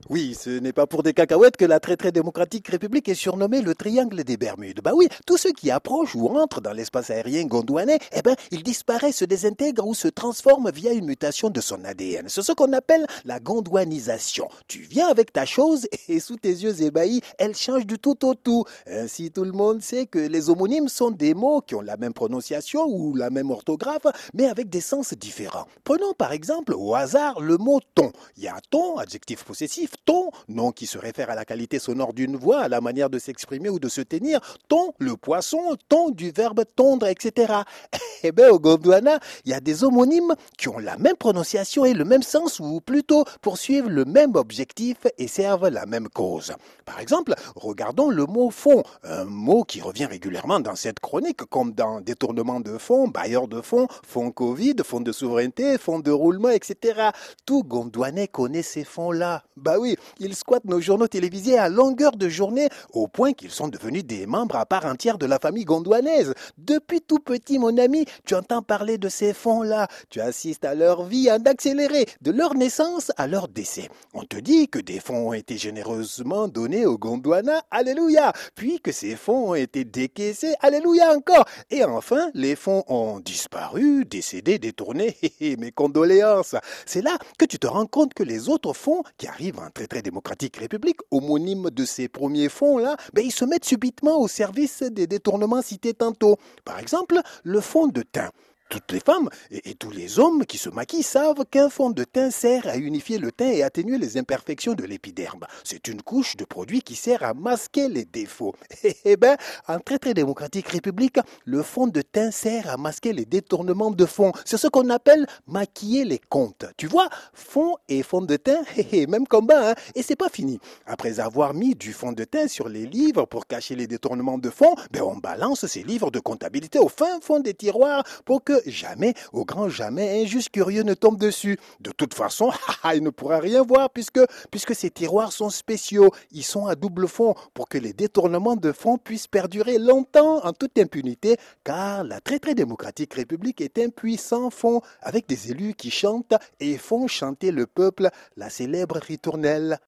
Oui, ce n'est pas pour des cacahuètes que la très démocratique République est surnommée le triangle des Bermudes. Bah oui, tous ceux qui approchent ou entrent dans l'espace aérien gondouanais, ils disparaissent, se désintègrent ou se transforment via une mutation de son ADN. C'est ce qu'on appelle la gondouanisation. Tu viens avec ta chose et sous tes yeux ébahis, elle change du tout au tout. Ainsi, tout le monde sait que les homonymes sont des mots qui ont la même prononciation ou la même orthographe, mais avec des sens différents. Prenons par exemple au hasard le mot ton. Il y a ton, adjectif possessif, ton, nom qui se réfère à la qualité sonore d'une voix, à la manière de s'exprimer ou de se tenir, ton, le poisson, ton du verbe tondre, etc. Eh bien, au Gondwana, il y a des homonymes qui ont la même prononciation et le même sens, ou plutôt poursuivent le même objectif et servent la même cause. Par exemple, regardons le mot fonds, un mot qui revient régulièrement dans cette chronique, comme dans détournement de fonds, bailleur de fonds Covid, fonds de souveraineté, fonds de roulement, etc. Tout Gondwanais connaît ces fonds-là. Bah oui, ils squattent nos journaux télévisés à longueur de journée, au point qu'ils sont devenus des membres à part entière de la famille gondouanaise. Depuis tout petit, mon ami, tu entends parler de ces fonds-là. Tu assistes à leur vie en accéléré, de leur naissance à leur décès. On te dit que des fonds ont été généreusement donnés aux Gondwana, alléluia, puis que ces fonds ont été décaissés, alléluia encore. Et enfin, les fonds ont disparu, décédé, détournés, mes condoléances. C'est là que tu te rends compte que les autres fonds qui arrivent en très démocratique république, homonymes de ces premiers fonds-là, ils se mettent subitement au service des détournements cités tantôt. Par exemple, le fond de teint. Toutes les femmes et tous les hommes qui se maquillent savent qu'un fond de teint sert à unifier le teint et atténuer les imperfections de l'épiderme. C'est une couche de produit qui sert à masquer les défauts. Eh bien, en très démocratique république, le fond de teint sert à masquer les détournements de fond. C'est ce qu'on appelle maquiller les comptes. Tu vois, fond et fond de teint, même combat, hein. Et c'est pas fini. Après avoir mis du fond de teint sur les livres pour cacher les détournements de fond, on balance ces livres de comptabilité au fin fond des tiroirs pour que jamais, au grand jamais, un juste curieux ne tombe dessus. De toute façon, il ne pourra rien voir puisque ces tiroirs sont spéciaux. Ils sont à double fond pour que les détournements de fonds puissent perdurer longtemps en toute impunité, car la très démocratique République est un puissant fond avec des élus qui chantent et font chanter le peuple la célèbre ritournelle.